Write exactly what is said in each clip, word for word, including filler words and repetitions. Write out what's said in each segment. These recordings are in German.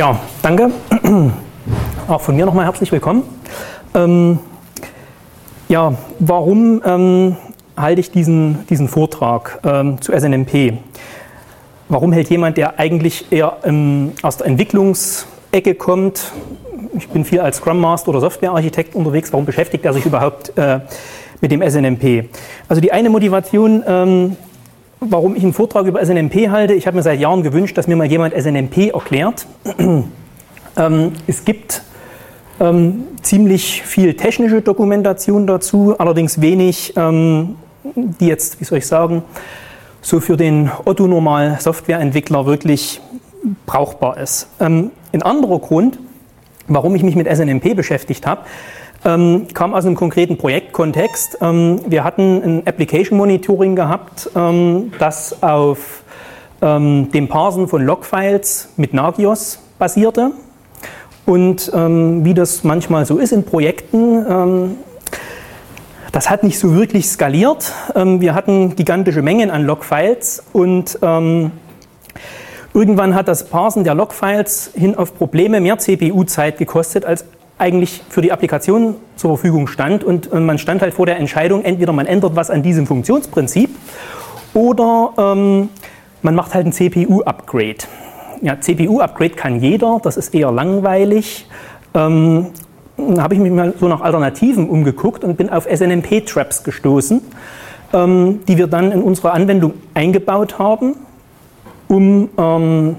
Ja, danke. Auch von mir nochmal herzlich willkommen. Ähm, ja, warum ähm, halte ich diesen, diesen Vortrag ähm, zu S N M P? Warum hält jemand, der eigentlich eher ähm, aus der Entwicklungsecke kommt, ich bin viel als Scrum Master oder Softwarearchitekt unterwegs, warum beschäftigt er sich überhaupt äh, mit dem S N M P? Also die eine Motivation, ähm, warum ich einen Vortrag über S N M P halte, ich habe mir seit Jahren gewünscht, dass mir mal jemand S N M P erklärt. ähm, es gibt ähm, ziemlich viel technische Dokumentation dazu, allerdings wenig, ähm, die jetzt, wie soll ich sagen, so für den Otto-Normal-Softwareentwickler wirklich brauchbar ist. Ähm, ein anderer Grund, warum ich mich mit S N M P beschäftigt habe, ähm, kam aus einem konkreten Projektkontext. Ähm, wir hatten ein Application Monitoring gehabt, ähm, das auf ähm, dem Parsen von Logfiles mit Nagios basierte. Und ähm, wie das manchmal so ist in Projekten, ähm, das hat nicht so wirklich skaliert. Ähm, wir hatten gigantische Mengen an Logfiles und ähm, irgendwann hat das Parsen der Logfiles hin auf Probleme mehr C P U-Zeit gekostet, als eigentlich für die Applikation zur Verfügung stand. Und man stand halt vor der Entscheidung, entweder man ändert was an diesem Funktionsprinzip oder ähm, man macht halt ein C P U-Upgrade. Ja, C P U-Upgrade kann jeder, das ist eher langweilig. Ähm, da habe ich mich mal so nach Alternativen umgeguckt und bin auf S N M P-Traps gestoßen, ähm, die wir dann in unsere Anwendung eingebaut haben, um, ähm,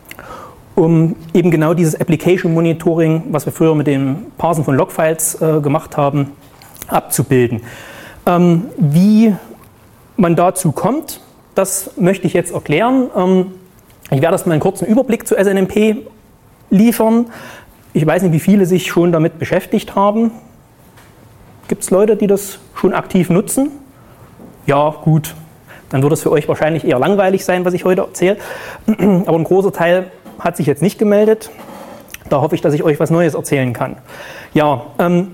um eben genau dieses Application Monitoring, was wir früher mit dem Parsen von Logfiles äh, gemacht haben, abzubilden. Ähm, wie man dazu kommt, das möchte ich jetzt erklären. Ähm, ich werde erstmal einen kurzen Überblick zu S N M P liefern. Ich weiß nicht, wie viele sich schon damit beschäftigt haben. Gibt es Leute, die das schon aktiv nutzen? Ja, gut. Dann wird es für euch wahrscheinlich eher langweilig sein, was ich heute erzähle. Aber ein großer Teil hat sich jetzt nicht gemeldet. Da hoffe ich, dass ich euch was Neues erzählen kann. Ja, ähm,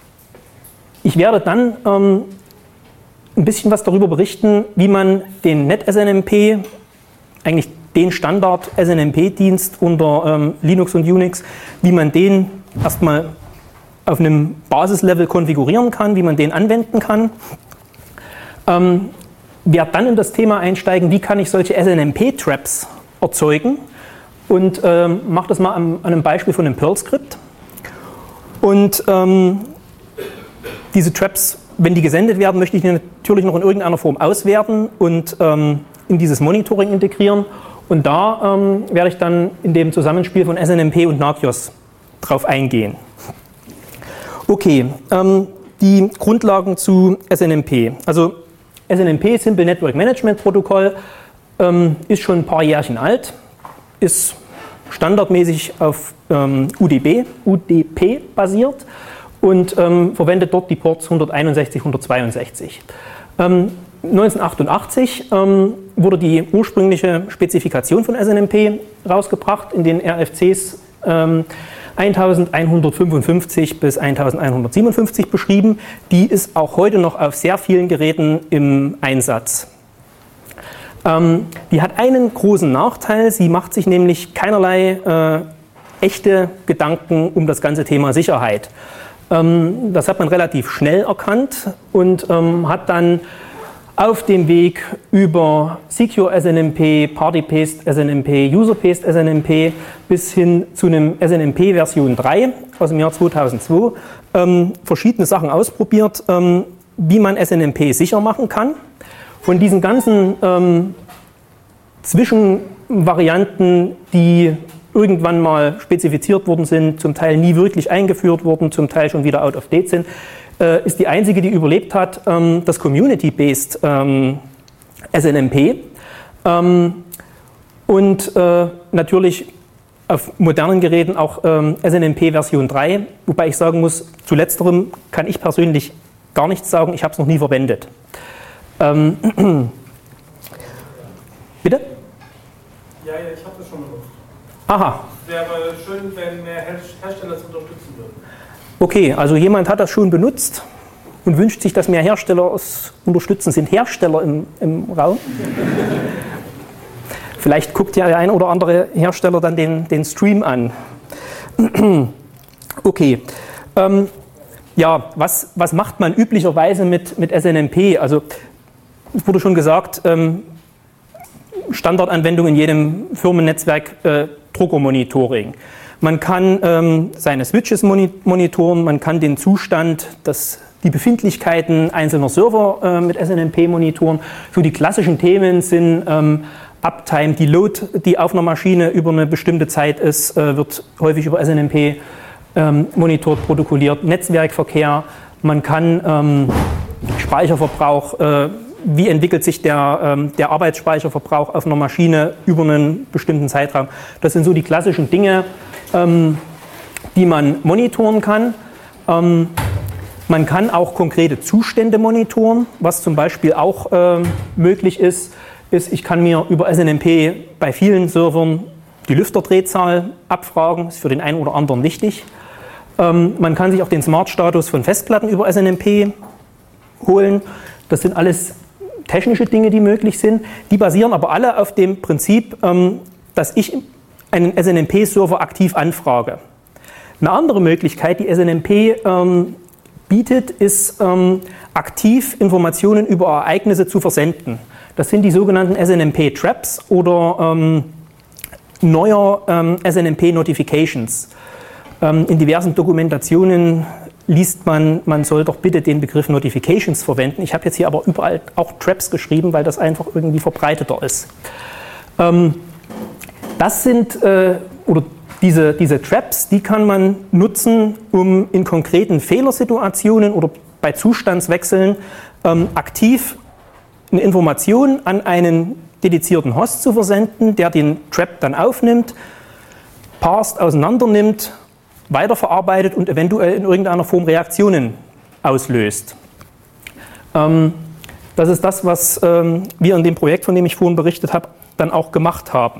ich werde dann ähm, ein bisschen was darüber berichten, wie man den NetSNMP, eigentlich den Standard S N M P-Dienst unter ähm, Linux und Unix, wie man den erstmal auf einem Basislevel konfigurieren kann, wie man den anwenden kann. Ähm, werde dann in das Thema einsteigen, wie kann ich solche S N M P-Traps erzeugen und ähm, mache das mal an, an einem Beispiel von einem Perl-Skript. Und ähm, diese Traps, wenn die gesendet werden, möchte ich die natürlich noch in irgendeiner Form auswerten und ähm, in dieses Monitoring integrieren. Und da ähm, werde ich dann in dem Zusammenspiel von S N M P und Nagios drauf eingehen. Okay, ähm, die Grundlagen zu S N M P. Also S N M P, Simple Network Management Protokoll, ähm, ist schon ein paar Jährchen alt, ist standardmäßig auf ähm, U D B, U D P basiert und ähm, verwendet dort die Ports hunderteinundsechzig, hundertzweiundsechzig. Ähm, neunzehnhundertachtundachtzig ähm, wurde die ursprüngliche Spezifikation von S N M P rausgebracht, in den R F Cs ähm, elfhundertfünfundfünfzig bis elfhundertsiebenundfünfzig beschrieben. Die ist auch heute noch auf sehr vielen Geräten im Einsatz. Ähm, die hat einen großen Nachteil, sie macht sich nämlich keinerlei äh, echte Gedanken um das ganze Thema Sicherheit. Ähm, das hat man relativ schnell erkannt und ähm, hat dann auf dem Weg über Secure S N M P, Party-Paced S N M P, User-Paced S N M P bis hin zu einem S N M P Version drei aus dem Jahr zweitausendzwei ähm, verschiedene Sachen ausprobiert, ähm, wie man S N M P sicher machen kann. Von diesen ganzen ähm, Zwischenvarianten, die irgendwann mal spezifiziert worden sind, zum Teil nie wirklich eingeführt wurden, zum Teil schon wieder out of date sind, äh, ist die einzige, die überlebt hat, ähm, das Community-Based ähm, S N M P. Ähm, und äh, natürlich auf modernen Geräten auch ähm, S N M P Version drei, wobei ich sagen muss, zu letzterem kann ich persönlich gar nichts sagen, ich habe es noch nie verwendet. Ähm, Bitte? Ja, ja, ich habe das schon benutzt. Aha. Es wäre schön, wenn mehr Hersteller es unterstützen würden. Okay, also jemand hat das schon benutzt und wünscht sich, dass mehr Hersteller es unterstützen. Sind Hersteller im, im Raum? Vielleicht guckt ja der ein oder andere Hersteller dann den, den Stream an. Okay. Ähm, ja, was, was macht man üblicherweise mit, mit S N M P? Also, es wurde schon gesagt, ähm, Standardanwendung in jedem Firmennetzwerk, äh, Druckermonitoring. Man kann ähm, seine Switches monitoren, man kann den Zustand, das, die Befindlichkeiten einzelner Server äh, mit S N M P monitoren. So die klassischen Themen sind ähm, Uptime, die Load, die auf einer Maschine über eine bestimmte Zeit ist, äh, wird häufig über S N M P ähm, monitort, protokolliert. Netzwerkverkehr, man kann ähm, Speicherverbrauch, äh, wie entwickelt sich der, ähm, der Arbeitsspeicherverbrauch auf einer Maschine über einen bestimmten Zeitraum. Das sind so die klassischen Dinge, ähm, die man monitoren kann. Ähm, man kann auch konkrete Zustände monitoren, was zum Beispiel auch äh, möglich ist, ist, ich kann mir über S N M P bei vielen Servern die Lüfterdrehzahl abfragen, ist für den einen oder anderen wichtig. Ähm, man kann sich auch den Smart-Status von Festplatten über S N M P holen. Das sind alles technische Dinge, die möglich sind. Die basieren aber alle auf dem Prinzip, ähm, dass ich einen S N M P-Server aktiv anfrage. Eine andere Möglichkeit, die S N M P ähm, bietet, ist ähm, aktiv Informationen über Ereignisse zu versenden. Das sind die sogenannten S N M P-Traps oder ähm, neuer ähm, S N M P-Notifications. Ähm, in diversen Dokumentationen liest man, man soll doch bitte den Begriff Notifications verwenden. Ich habe jetzt hier aber überall auch Traps geschrieben, weil das einfach irgendwie verbreiteter ist. Ähm, das sind, äh, oder diese, diese Traps, die kann man nutzen, um in konkreten Fehlersituationen oder bei Zustandswechseln ähm, aktiv eine Information an einen dedizierten Host zu versenden, der den Trap dann aufnimmt, parsed, auseinandernimmt, weiterverarbeitet und eventuell in irgendeiner Form Reaktionen auslöst. Ähm, das ist das, was ähm, wir in dem Projekt, von dem ich vorhin berichtet habe, dann auch gemacht haben.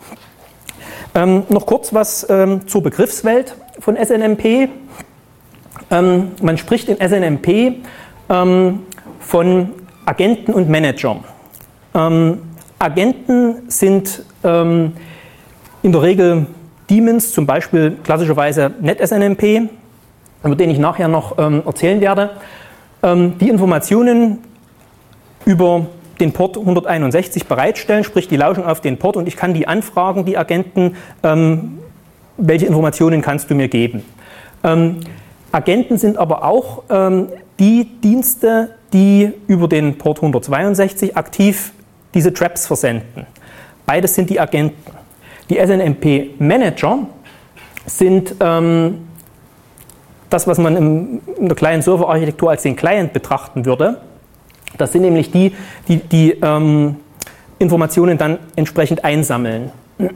Ähm, noch kurz was ähm, zur Begriffswelt von S N M P. Ähm, man spricht in S N M P ähm, von Agenten und Managern. Ähm, Agenten sind ähm, in der Regel Daemons, zum Beispiel klassischerweise NetSNMP, über den ich nachher noch ähm, erzählen werde, ähm, die Informationen über den Port hunderteinundsechzig bereitstellen, sprich die lauschen auf den Port und ich kann die anfragen, die Agenten, ähm, welche Informationen kannst du mir geben. Ähm, Agenten sind aber auch ähm, die Dienste, die über den Port hundertzweiundsechzig aktiv diese Traps versenden. Beides sind die Agenten. Die S N M P-Manager sind ähm, das, was man im, in der Client-Server-Architektur als den Client betrachten würde. Das sind nämlich die, die die ähm, Informationen dann entsprechend einsammeln.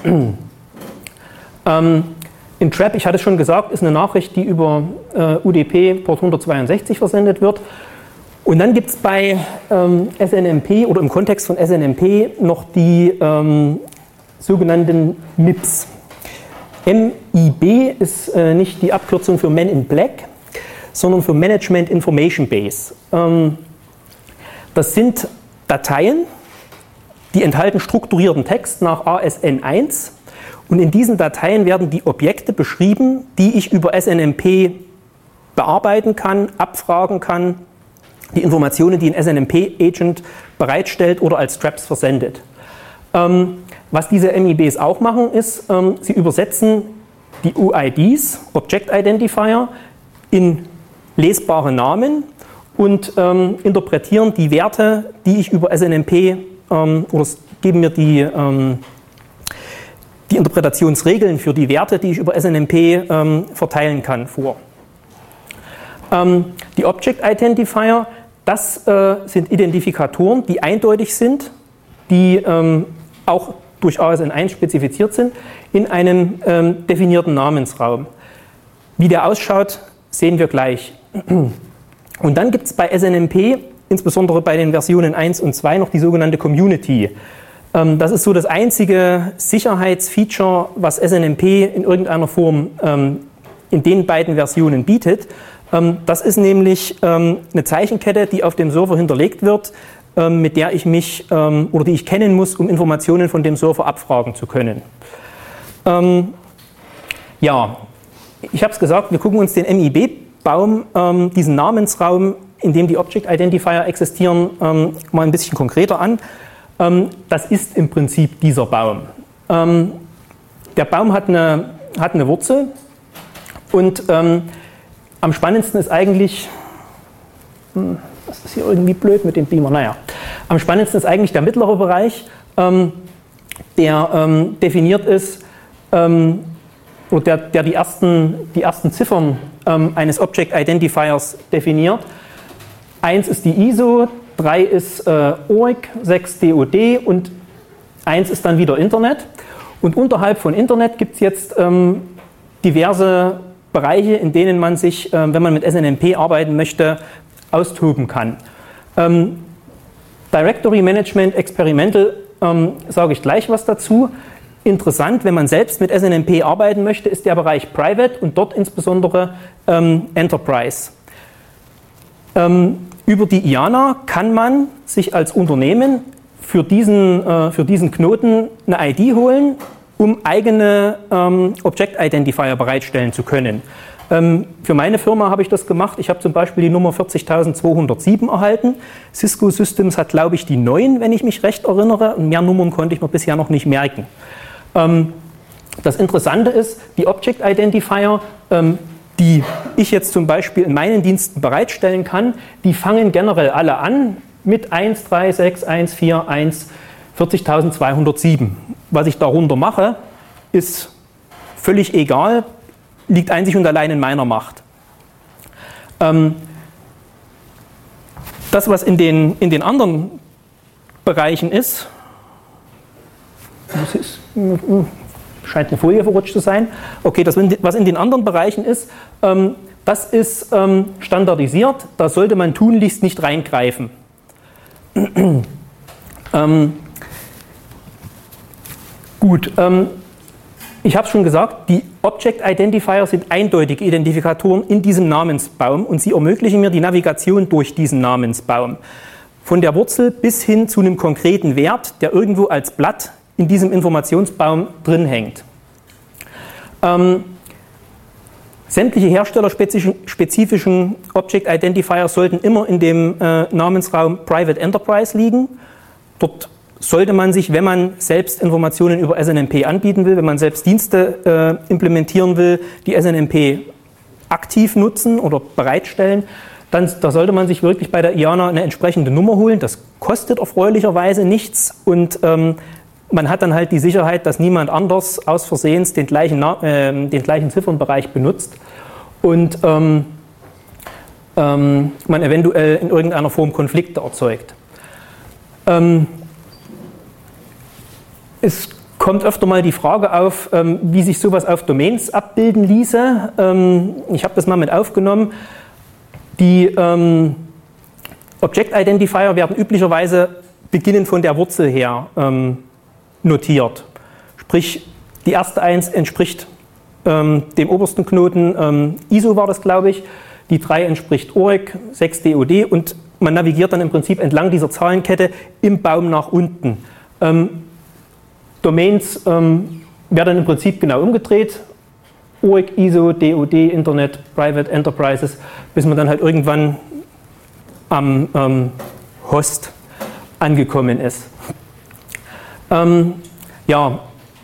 ähm, in Trap, ich hatte es schon gesagt, ist eine Nachricht, die über äh, U D P Port hundertzweiundsechzig versendet wird. Und dann gibt es bei ähm, S N M P oder im Kontext von S N M P noch die ähm, sogenannten M I Bs. M I B ist äh, nicht die Abkürzung für Men in Black, sondern für Management Information Base. Ähm, das sind Dateien, die enthalten strukturierten Text nach A S N eins und in diesen Dateien werden die Objekte beschrieben, die ich über S N M P bearbeiten kann, abfragen kann, die Informationen, die ein S N M P-Agent bereitstellt oder als Traps versendet. Ähm, was diese M I Bs auch machen, ist, ähm, sie übersetzen die U I Ds, Object Identifier, in lesbare Namen und ähm, interpretieren die Werte, die ich über S N M P, ähm, oder geben mir die, ähm, die Interpretationsregeln für die Werte, die ich über S N M P ähm, verteilen kann, vor. Ähm, die Object Identifier, das äh, sind Identifikatoren, die eindeutig sind, die ähm, auch durch A S N eins spezifiziert sind, in einem ähm, definierten Namensraum. Wie der ausschaut, sehen wir gleich. Und dann gibt es bei S N M P, insbesondere bei den Versionen eins und zwei, noch die sogenannte Community. Ähm, das ist so das einzige Sicherheitsfeature, was S N M P in irgendeiner Form ähm, in den beiden Versionen bietet. Ähm, das ist nämlich ähm, eine Zeichenkette, die auf dem Server hinterlegt wird, ähm, mit der ich mich ähm, oder die ich kennen muss, um Informationen von dem Server abfragen zu können. Ähm, ja, ich habe es gesagt, wir gucken uns den M I B-Baum, ähm, diesen Namensraum, in dem die Object Identifier existieren, ähm, mal ein bisschen konkreter an. Ähm, das ist im Prinzip dieser Baum. Ähm, der Baum hat eine, hat eine Wurzel und ähm, am spannendsten ist eigentlich, hm, das ist hier irgendwie blöd mit dem Beamer, naja, am spannendsten ist eigentlich der mittlere Bereich, ähm, der ähm, definiert ist, ähm, oder der, der die, ersten, die ersten Ziffern ähm, eines Object Identifiers definiert. eins ist die I S O, drei ist äh, O R G, sechs D O D und eins ist dann wieder Internet. Und unterhalb von Internet gibt es jetzt ähm, diverse Bereiche, in denen man sich, ähm, wenn man mit S N M P arbeiten möchte, austoben kann. Ähm, Directory Management Experimental ähm, sage ich gleich was dazu. Interessant, wenn man selbst mit S N M P arbeiten möchte, ist der Bereich Private und dort insbesondere ähm, Enterprise. Ähm, über die I A N A kann man sich als Unternehmen für diesen, äh, für diesen Knoten eine I D holen, um eigene ähm, Object Identifier bereitstellen zu können. Ähm, für meine Firma habe ich das gemacht. Ich habe zum Beispiel die Nummer vierzigtausendzweihundertsieben erhalten. Cisco Systems hat, glaube ich, die neun, wenn ich mich recht erinnere. Und mehr Nummern konnte ich mir bisher noch nicht merken. Ähm, das Interessante ist, die Object Identifier, ähm, die ich jetzt zum Beispiel in meinen Diensten bereitstellen kann, die fangen generell alle an mit eins drei sechs eins vier eins vierzigtausendzweihundertsieben. Was ich darunter mache, ist völlig egal, liegt einzig und allein in meiner Macht. Ähm, das, was in den, in den anderen Bereichen ist, das ist, scheint eine Folie verrutscht zu sein. Okay, das, was in den anderen Bereichen ist, ähm, das ist ähm, standardisiert. Da sollte man tunlichst nicht reingreifen. ähm, gut, ähm, ich habe es schon gesagt, die Object Identifier sind eindeutige Identifikatoren in diesem Namensbaum und sie ermöglichen mir die Navigation durch diesen Namensbaum. Von der Wurzel bis hin zu einem konkreten Wert, der irgendwo als Blatt in diesem Informationsbaum drin hängt. Ähm, sämtliche herstellerspezifischen Object Identifier sollten immer in dem äh, Namensraum Private Enterprise liegen. Dort sollte man sich, wenn man selbst Informationen über S N M P anbieten will, wenn man selbst Dienste äh, implementieren will, die S N M P aktiv nutzen oder bereitstellen, dann da sollte man sich wirklich bei der I A N A eine entsprechende Nummer holen. Das kostet erfreulicherweise nichts und ähm, man hat dann halt die Sicherheit, dass niemand anders aus Versehens den gleichen, äh, den gleichen Ziffernbereich benutzt und ähm, ähm, man eventuell in irgendeiner Form Konflikte erzeugt. Ähm, es kommt öfter mal die Frage auf, ähm, wie sich sowas auf Domains abbilden ließe. Ähm, ich habe das mal mit aufgenommen. Die ähm, Object Identifier werden üblicherweise beginnend von der Wurzel her ähm, notiert. Sprich, die erste eins entspricht ähm, dem obersten Knoten, ähm, I S O war das, glaube ich, die drei entspricht O R G, sechs D O D und man navigiert dann im Prinzip entlang dieser Zahlenkette im Baum nach unten. Ähm, Domains ähm, werden dann im Prinzip genau umgedreht, O R G, I S O, D O D, Internet, Private Enterprises, bis man dann halt irgendwann am ähm, Host angekommen ist. Ähm, ja,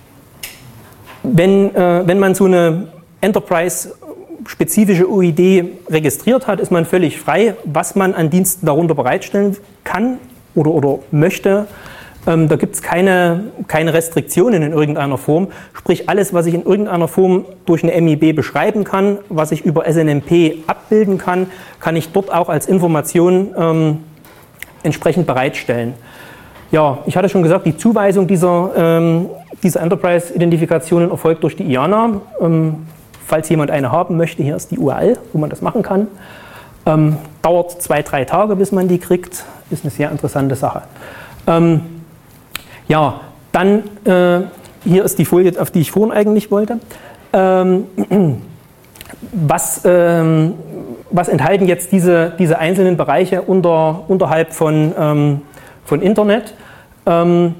wenn, äh, wenn man so eine Enterprise-spezifische O I D registriert hat, ist man völlig frei, was man an Diensten darunter bereitstellen kann oder, oder möchte. Ähm, da gibt es keine, keine Restriktionen in irgendeiner Form. Sprich, alles, was ich in irgendeiner Form durch eine M I B beschreiben kann, was ich über S N M P abbilden kann, kann ich dort auch als Information ähm, entsprechend bereitstellen. Ja, ich hatte schon gesagt, die Zuweisung dieser, ähm, dieser Enterprise-Identifikationen erfolgt durch die I A N A. Ähm, falls jemand eine haben möchte, hier ist die U R L, wo man das machen kann. Ähm, dauert zwei, drei Tage, bis man die kriegt. Ist eine sehr interessante Sache. Ähm, ja, dann, äh, hier ist die Folie, auf die ich vorhin eigentlich wollte. Ähm, was, ähm, was enthalten jetzt diese, diese einzelnen Bereiche unter, unterhalb von, ähm, von Internet. Ähm,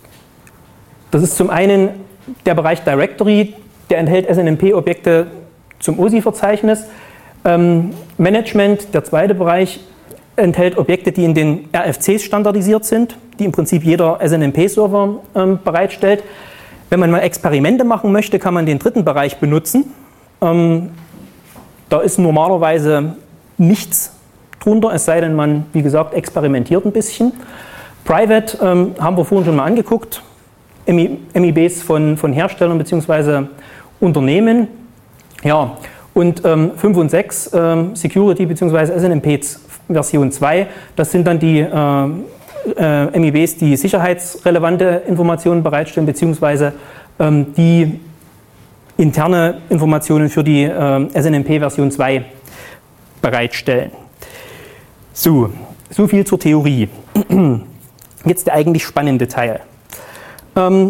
das ist zum einen der Bereich Directory, der enthält S N M P-Objekte zum O S I-Verzeichnis. Ähm, Management, der zweite Bereich, enthält Objekte, die in den R F Cs standardisiert sind, die im Prinzip jeder S N M P-Server ähm, bereitstellt. Wenn man mal Experimente machen möchte, kann man den dritten Bereich benutzen. Ähm, da ist normalerweise nichts drunter, es sei denn, man, wie gesagt, experimentiert ein bisschen. Private ähm, haben wir vorhin schon mal angeguckt, M I Bs von, von Herstellern bzw. Unternehmen. Ja, und ähm, fünf und sechs, ähm, Security bzw. S N M P Version zwei, das sind dann die äh, äh, M I Bs, die sicherheitsrelevante Informationen bereitstellen bzw. Ähm, die interne Informationen für die äh, S N M P Version zwei bereitstellen. So, so viel zur Theorie. Jetzt der eigentlich spannende Teil. Ähm,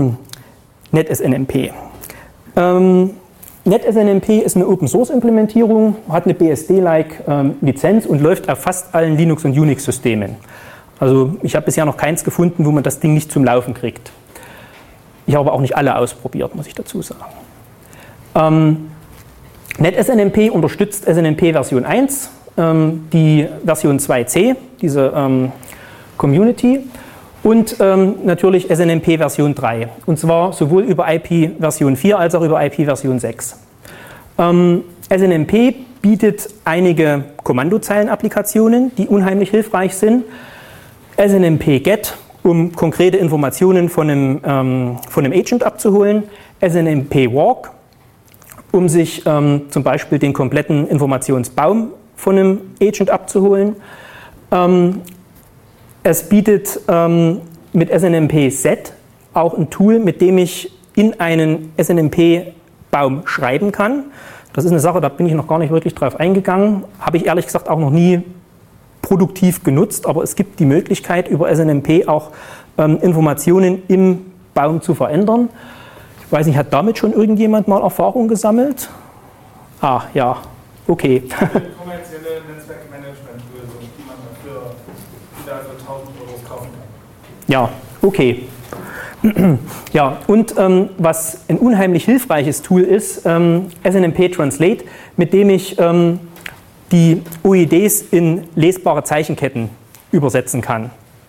NetSNMP. Ähm, NetSNMP ist eine Open-Source-Implementierung, hat eine B S D-like ähm, Lizenz und läuft auf fast allen Linux- und Unix-Systemen. Also ich habe bisher noch keins gefunden, wo man das Ding nicht zum Laufen kriegt. Ich habe aber auch nicht alle ausprobiert, muss ich dazu sagen. Ähm, NetSNMP unterstützt S N M P Version eins, ähm, die Version zwei C, diese ähm, Community, und ähm, natürlich S N M P Version drei. Und zwar sowohl über I P Version vier als auch über I P Version sechs. Ähm, S N M P bietet einige Kommandozeilen-Applikationen, die unheimlich hilfreich sind. S N M P Get, um konkrete Informationen von einem, ähm, von einem Agent abzuholen. S N M P Walk, um sich ähm, zum Beispiel den kompletten Informationsbaum von einem Agent abzuholen. Ähm, Es bietet ähm, mit S N M P Set auch ein Tool, mit dem ich in einen S N M P-Baum schreiben kann. Das ist eine Sache, da bin ich noch gar nicht wirklich drauf eingegangen. Habe ich ehrlich gesagt auch noch nie produktiv genutzt, aber es gibt die Möglichkeit, über S N M P auch ähm, Informationen im Baum zu verändern. Ich weiß nicht, hat damit schon irgendjemand mal Erfahrung gesammelt? Ah, ja, okay. Kommerzielle Netzwerkmanagement-Lösung, die man dafür wieder für tausend Euro kaufen kann. Ja, okay. Ja, und ähm, was ein unheimlich hilfreiches Tool ist, ähm, S N M P Translate, mit dem ich ähm, die O I Ds in lesbare Zeichenketten übersetzen kann.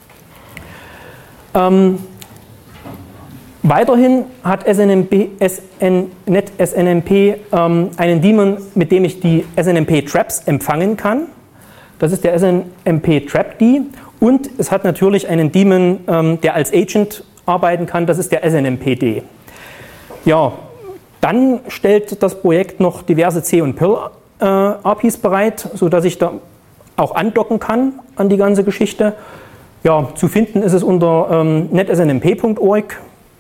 Ähm, weiterhin hat S N M P, S N, NetSNMP ähm, einen Daemon, mit dem ich die S N M P Traps empfangen kann. Das ist der S N M P Trapd. Und es hat natürlich einen Daemon, ähm, der als Agent arbeiten kann, das ist der S N M P D. Ja, dann stellt das Projekt noch diverse C- und Perl-A P Is bereit, sodass ich da auch andocken kann an die ganze Geschichte. Ja, zu finden ist es unter ähm, net S N M P punkt org.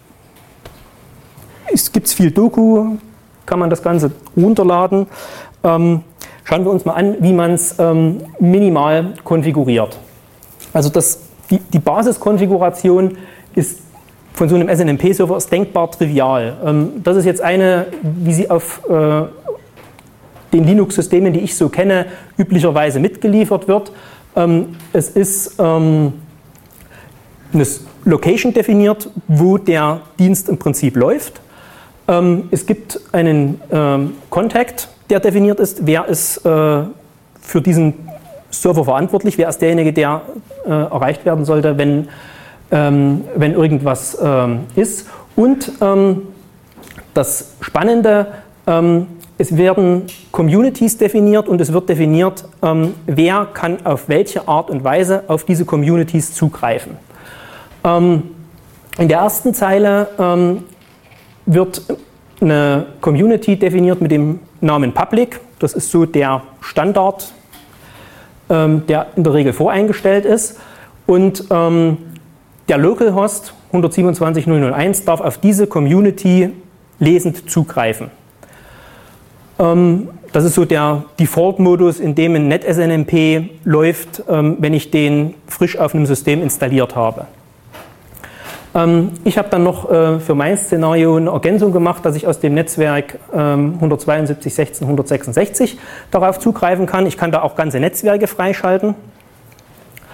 Es gibt viel Doku, kann man das Ganze runterladen. Ähm, schauen wir uns mal an, wie man es ähm, minimal konfiguriert. Also das, die, die Basiskonfiguration ist von so einem S N M P-Server ist denkbar trivial. Ähm, das ist jetzt eine, wie sie auf äh, den Linux-Systemen, die ich so kenne, üblicherweise mitgeliefert wird. Ähm, es ist ähm, eine Location definiert, wo der Dienst im Prinzip läuft. Ähm, es gibt einen ähm, Contact, der definiert ist, wer ist äh, für diesen Server verantwortlich, wer ist derjenige, der äh, erreicht werden sollte, wenn, ähm, wenn irgendwas ähm, ist. Und ähm, das Spannende, ähm, es werden Communities definiert und es wird definiert, ähm, wer kann auf welche Art und Weise auf diese Communities zugreifen. Ähm, in der ersten Zeile ähm, wird eine Community definiert mit dem Namen Public. Das ist so der Standard, ähm, der in der Regel voreingestellt ist. Und ähm, der Localhost hundertsiebenundzwanzig Punkt null Punkt null eins darf auf diese Community lesend zugreifen. Ähm, das ist so der Default-Modus, in dem ein NetSNMP läuft, ähm, wenn ich den frisch auf einem System installiert habe. Ich habe dann noch äh, für mein Szenario eine Ergänzung gemacht, dass ich aus dem Netzwerk ähm, hundertzweiundsiebzig Punkt sechzehn Punkt hundertsechsundsechzig darauf zugreifen kann. Ich kann da auch ganze Netzwerke freischalten.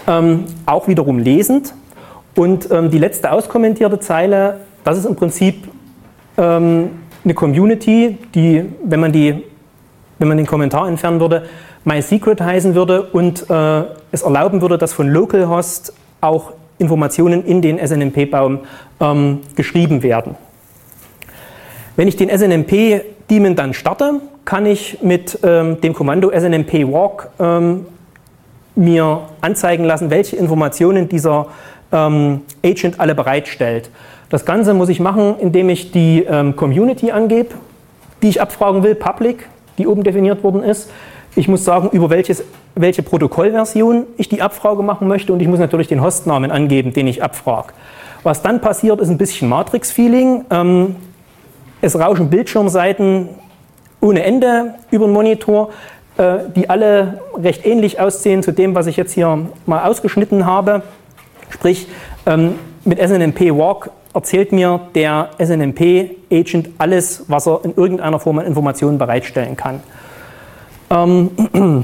ähm, auch wiederum lesend. Und ähm, die letzte auskommentierte Zeile, das ist im Prinzip ähm, eine Community, die, wenn man, die, wenn man den Kommentar entfernen würde, MySecret heißen würde und äh, es erlauben würde, dass von localhost auch Informationen in den S N M P-Baum ähm, geschrieben werden. Wenn ich den S N M P-Daemon dann starte, kann ich mit ähm, dem Kommando S N M P walk ähm, mir anzeigen lassen, welche Informationen dieser ähm, Agent alle bereitstellt. Das Ganze muss ich machen, indem ich die ähm, Community angebe, die ich abfragen will, Public, die oben definiert worden ist. Ich muss sagen, über welches, welche Protokollversion ich die Abfrage machen möchte und ich muss natürlich den Hostnamen angeben, den ich abfrage. Was dann passiert, ist ein bisschen Matrix-Feeling. Ähm, es rauschen Bildschirmseiten ohne Ende über den Monitor, äh, die alle recht ähnlich aussehen zu dem, was ich jetzt hier mal ausgeschnitten habe. Sprich, ähm, mit S N M P walk erzählt mir der S N M P-Agent alles, was er in irgendeiner Form an Informationen bereitstellen kann. Ähm,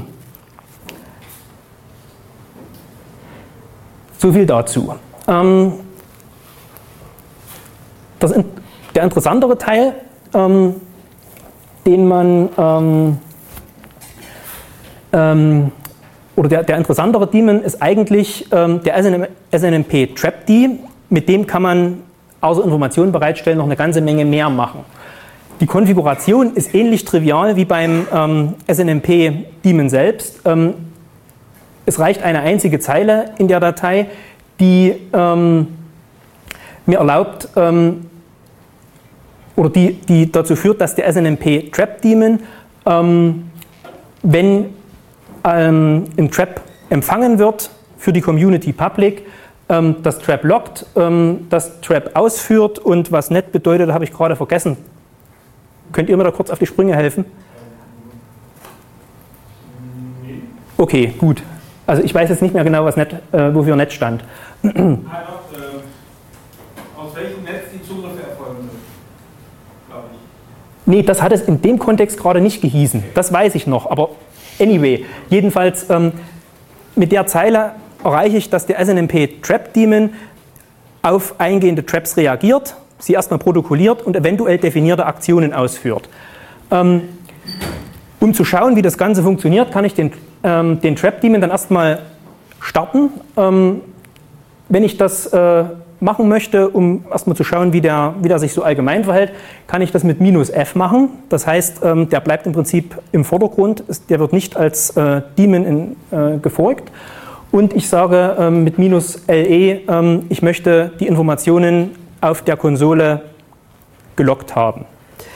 so viel dazu. Ähm, das, der interessantere Teil, ähm, den man ähm, ähm, oder der, der interessantere Daemon ist eigentlich ähm, der S N M P trapd. Mit dem kann man außer Informationen bereitstellen noch eine ganze Menge mehr machen. Die Konfiguration ist ähnlich trivial wie beim ähm, S N M P-Daemon selbst. Ähm, es reicht eine einzige Zeile in der Datei, die ähm, mir erlaubt ähm, oder die, die dazu führt, dass der S N M P-Trap-Daemon, ähm, wenn ähm, ein Trap empfangen wird für die Community Public, ähm, das Trap loggt, ähm, das Trap ausführt und was net bedeutet, habe ich gerade vergessen. Könnt ihr mir da kurz auf die Sprünge helfen? Okay, gut. Also ich weiß jetzt nicht mehr genau, was net, äh, wofür net stand. Einfach, äh, aus welchem Netz die Zugriffe erfolgen sind, glaube ich. Nee, das hat es in dem Kontext gerade nicht gehießen. Das weiß ich noch, aber anyway. Jedenfalls ähm, mit der Zeile erreiche ich, dass der S N M P-Trap-Daemon auf eingehende Traps reagiert, sie erstmal protokolliert und eventuell definierte Aktionen ausführt. Ähm, um zu schauen, wie das Ganze funktioniert, kann ich den, ähm, den Trap-Daemon dann erstmal starten. Ähm, wenn ich das äh, machen möchte, um erstmal zu schauen, wie der, wie der sich so allgemein verhält, kann ich das mit minus F machen. Das heißt, ähm, der bleibt im Prinzip im Vordergrund, ist, der wird nicht als äh, Daemon in, äh, gefolgt. Und ich sage ähm, mit minus L E, ähm, ich möchte die Informationen auf der Konsole gelockt haben.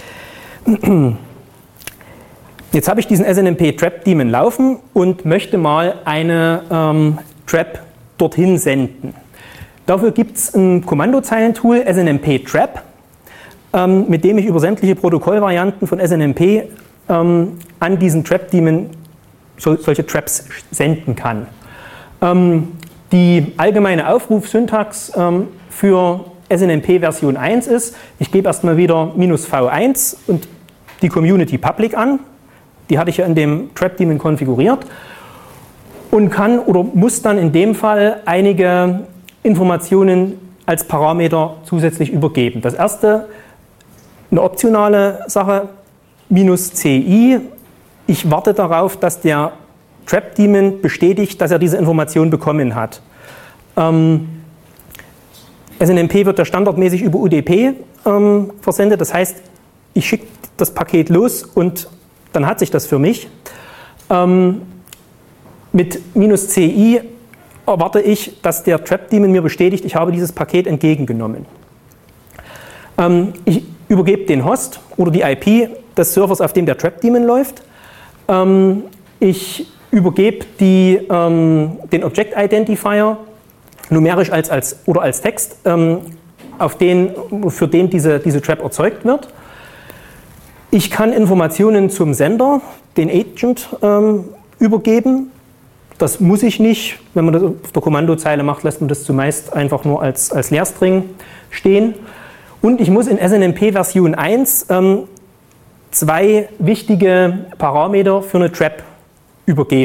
Jetzt habe ich diesen S N M P-Trap-Daemon laufen und möchte mal eine ähm, Trap dorthin senden. Dafür gibt es ein Kommandozeilentool, S N M P-Trap, ähm, mit dem ich über sämtliche Protokollvarianten von S N M P ähm, an diesen Trap-Daemon so, solche Traps senden kann. Ähm, die allgemeine Aufrufsyntax ähm, für S N M P Version eins ist, ich gebe erstmal wieder minus V eins und die Community Public an, die hatte ich ja in dem Trap-Daemon konfiguriert und kann oder muss dann in dem Fall einige Informationen als Parameter zusätzlich übergeben. Das erste, eine optionale Sache, minus C I, ich warte darauf, dass der Trap-Daemon bestätigt, dass er diese Information bekommen hat. Ähm, S N M P wird ja standardmäßig über U D P ähm, versendet, das heißt, ich schicke das Paket los und dann hat sich das für mich. Ähm, mit minus C I erwarte ich, dass der Trap-Daemon mir bestätigt, ich habe dieses Paket entgegengenommen. Ähm, ich übergebe den Host oder die I P des Servers, auf dem der Trap-Daemon läuft. Ähm, ich übergebe die, ähm, den Object Identifier numerisch als, als, oder als Text, ähm, auf den, für den diese, diese Trap erzeugt wird. Ich kann Informationen zum Sender, den Agent, ähm, übergeben. Das muss ich nicht. Wenn man das auf der Kommandozeile macht, lässt man das zumeist einfach nur als, als Leerstring stehen. Und ich muss in S N M P Version eins ähm, zwei wichtige Parameter für eine Trap übergeben.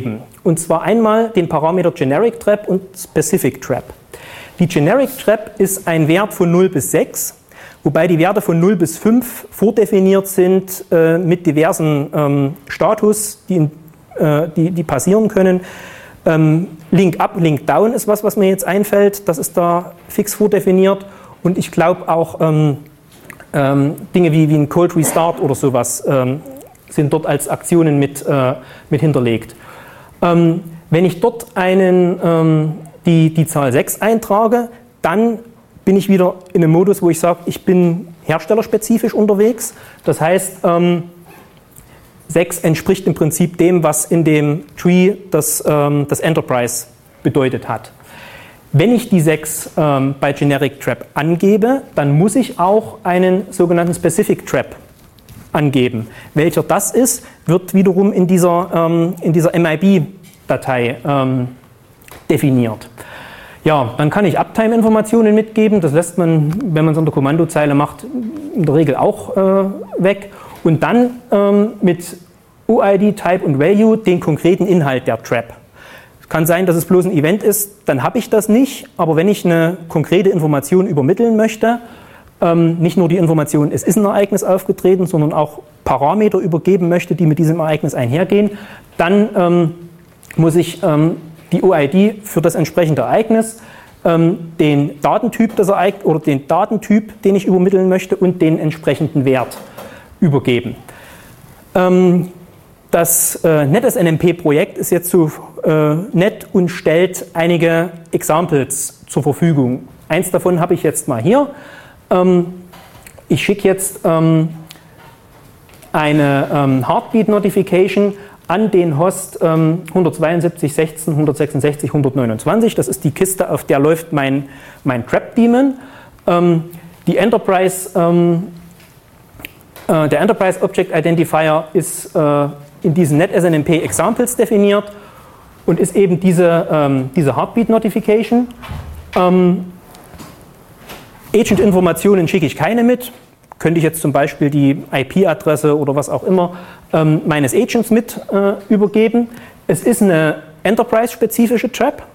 und zwar einmal den Parameter Generic Trap und Specific Trap. Die Generic Trap ist ein Wert von null bis sechs, wobei die Werte von null bis fünf vordefiniert sind äh, mit diversen ähm, Status, die, äh, die, die passieren können. Ähm, Link up, Link down ist was, was mir jetzt einfällt, das ist da fix vordefiniert, und ich glaube auch ähm, ähm, Dinge wie, wie ein Cold Restart oder sowas ähm, sind dort als Aktionen mit, äh, mit hinterlegt. Ähm, wenn ich dort einen, ähm, die, die Zahl sechs eintrage, dann bin ich wieder in einem Modus, wo ich sage, ich bin herstellerspezifisch unterwegs. Das heißt, ähm, sechs entspricht im Prinzip dem, was in dem Tree das, ähm, das Enterprise bedeutet hat. Wenn ich die sechs ähm, bei Generic Trap angebe, dann muss ich auch einen sogenannten Specific Trap angeben. Welcher das ist, wird wiederum in dieser, ähm, in dieser M I B-Datei ähm, definiert. Ja, dann kann ich Uptime-Informationen mitgeben. Das lässt man, wenn man es an der Kommandozeile macht, in der Regel auch äh, weg. Und dann ähm, mit U I D, Type und Value den konkreten Inhalt der Trap. Es kann sein, dass es bloß ein Event ist, dann habe ich das nicht. Aber wenn ich eine konkrete Information übermitteln möchte, ähm, nicht nur die Information, es ist ein Ereignis aufgetreten, sondern auch Parameter übergeben möchte, die mit diesem Ereignis einhergehen, dann ähm, muss ich ähm, die U I D für das entsprechende Ereignis, ähm, den Datentyp des Ereignisses oder den Datentyp, den ich übermitteln möchte, und den entsprechenden Wert übergeben. Ähm, das äh, NetSNMP-Projekt ist jetzt so äh, nett und stellt einige Examples zur Verfügung. Eins davon habe ich jetzt mal hier. Ähm, ich schicke jetzt ähm, eine ähm, Heartbeat-Notification an den Host ähm, hundertzweiundsiebzig, sechzehn, hundertsechsundsechzig, hundertneunundzwanzig. Das ist die Kiste, auf der läuft mein, mein Trap-Daemon. Ähm, die Enterprise, ähm, äh, der Enterprise Object Identifier ist äh, in diesen NetSNMP Examples definiert und ist eben diese, ähm, diese Heartbeat Notification. Ähm, Agent-Informationen schicke ich keine mit. Könnte ich jetzt zum Beispiel die I P-Adresse oder was auch immer ähm, meines Agents mit äh, übergeben. Es ist eine Enterprise-spezifische Trap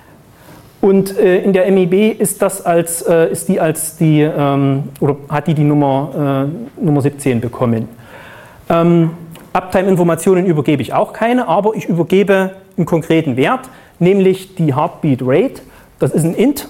und äh, in der M I B ist das als äh, ist die als die ähm, oder hat die die Nummer äh, Nummer siebzehn bekommen. Ähm, Uptime-Informationen übergebe ich auch keine, aber ich übergebe einen konkreten Wert, nämlich die Heartbeat Rate. Das ist ein Int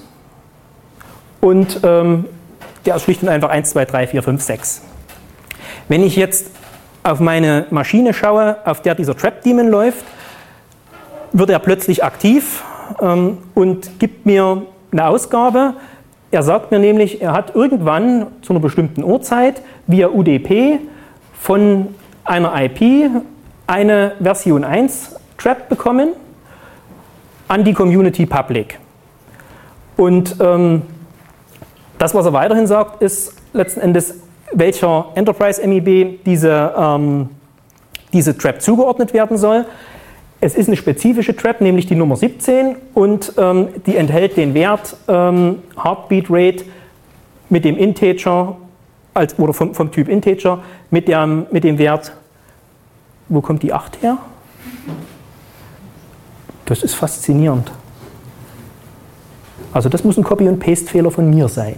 und ähm, der ist schlicht und einfach eins, zwei, drei, vier, fünf, sechs. Wenn ich jetzt auf meine Maschine schaue, auf der dieser Trap-Daemon läuft, wird er plötzlich aktiv ähm, und gibt mir eine Ausgabe. Er sagt mir nämlich, er hat irgendwann zu einer bestimmten Uhrzeit via U D P von einer I P eine Version eins Trap bekommen an die Community Public. Und ähm, das, was er weiterhin sagt, ist letzten Endes, welcher Enterprise M I B diese, ähm, diese Trap zugeordnet werden soll. Es ist eine spezifische Trap, nämlich die Nummer siebzehn, und ähm, die enthält den Wert ähm, Heartbeat Rate mit dem Integer als, oder vom, vom Typ Integer mit, der, mit dem Wert, wo kommt die acht her? Das ist faszinierend. Also das muss ein Copy- und Paste-Fehler von mir sein.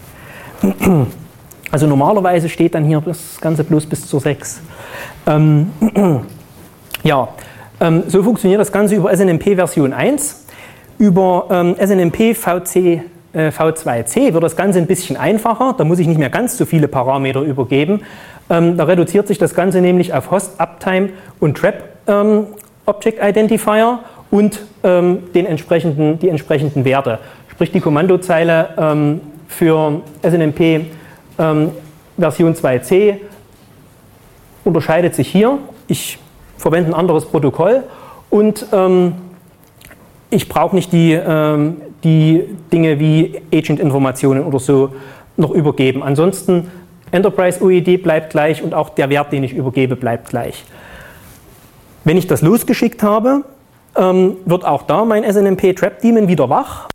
Also normalerweise steht dann hier das Ganze bloß bis zur sechs. Ähm, ja, ähm, so funktioniert das Ganze über S N M P Version eins. Über ähm, S N M P V C, äh, V zwei C wird das Ganze ein bisschen einfacher. Da muss ich nicht mehr ganz so viele Parameter übergeben. Ähm, da reduziert sich das Ganze nämlich auf Host, Uptime und Trap ähm, Object Identifier und ähm, den entsprechenden, die entsprechenden Werte. Sprich, die Kommandozeile ähm, für S N M P ähm, Version zwei C unterscheidet sich hier. Ich verwende ein anderes Protokoll und ähm, ich brauche nicht die, ähm, die Dinge wie Agent-Informationen oder so noch übergeben. Ansonsten Enterprise U I D bleibt gleich und auch der Wert, den ich übergebe, bleibt gleich. Wenn ich das losgeschickt habe, ähm, wird auch da mein S N M P Trap Daemon wieder wach.